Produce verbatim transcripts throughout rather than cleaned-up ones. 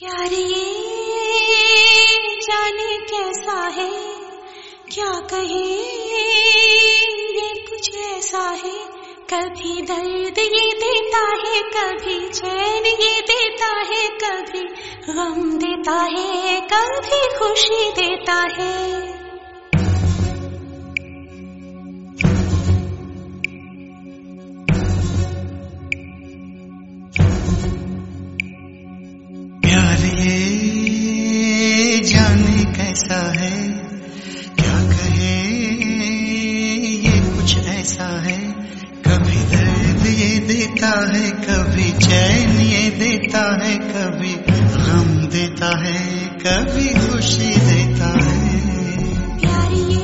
प्यार ये जाने कैसा है, क्या कहे ये कुछ ऐसा है। कभी दर्द ये देता है, कभी चैन ये देता है, कभी गम देता है, कभी खुशी देता है। प्यार ये जाने कैसा है, क्या कहे ये कुछ ऐसा है। कभी दर्द ये देता है, कभी चैन ये देता है, कभी गम देता है, कभी खुशी देता है। प्यार ये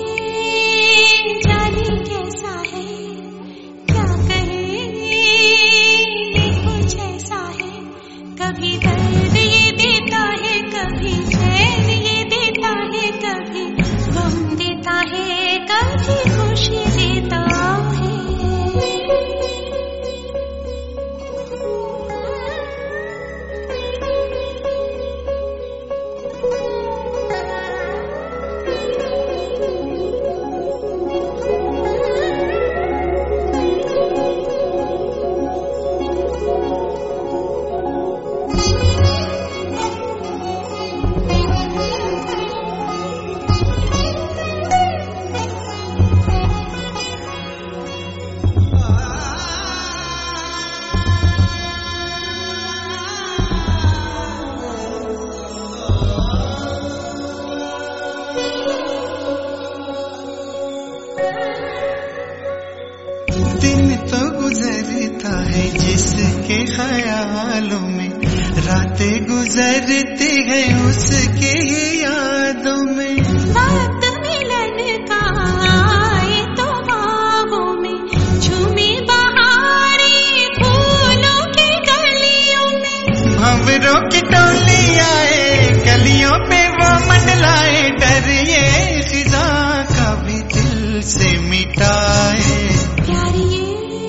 जाने कैसा है, क्या कहे ये कुछ ऐसा है। कभी दर्द ये देता है, कभी चैन ये देता है, कभी गम देता है, कभी खुशी देता है। दिन तो गुजरता है जिसके ख्यालों में, रातें गुजरती है उसके यादों में। वक्त मिलन का आए तो बागों में, झूमी बहारें फूलों की गलियों में। भंवरों की टोली आए गलियों पे वो मंडलाए, डर ये खिजा कभी दिल से मिटाए। प्यार ये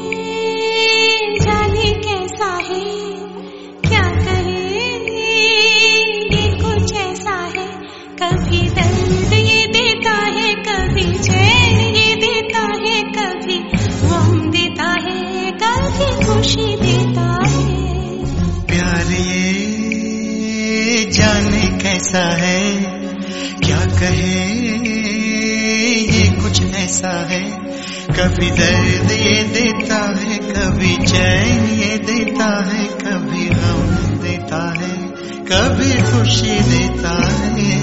जाने कैसा है, क्या कहे ये कुछ ऐसा है। कभी दर्द ये देता है, कभी चैन ये देता है, कभी गम देता है, कभी खुशी देता है। प्यार ये जाने कैसा है, क्या कहे ये कुछ ऐसा है। कभी दर्द ये देता है, कभी चैन ये देता है, कभी गम देता है, कभी खुशी देता है।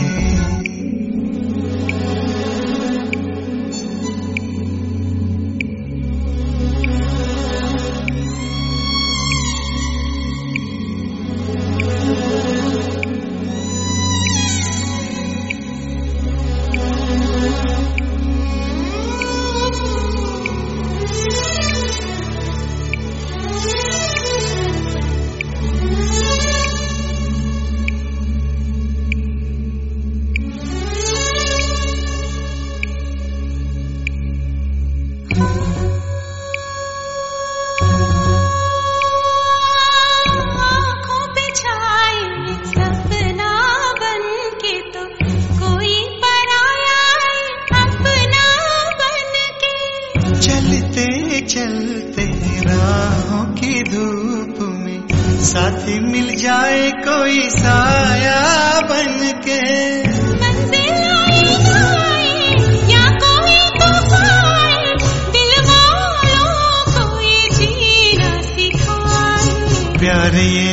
आँखों पे छाए सपना बनके, तो कोई पराया अपना बनके। चलते चलते राहों की धूप में, साथी मिल जाए कोई साया बनके। मंजिल आए जाए या कोई तूफान, दिल वालों को ये जीना सिखाए। प्यार ये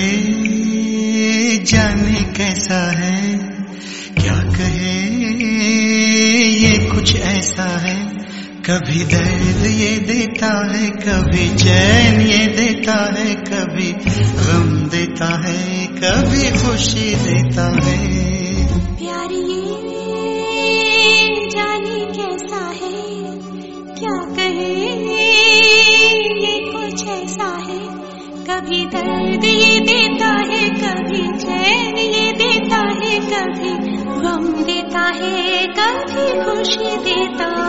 जाने कैसा है, क्या कहे ये कुछ ऐसा है। कभी दर्द ये देता है, कभी चैन ये देता है, कभी गम देता है, कभी खुशी देता है। प्यार ये जाने कैसा है, क्या कहे ये कुछ ऐसा है। कभी दर्द ये देता है, कभी चैन ये देता है, कभी गम देता है, कभी खुशी देता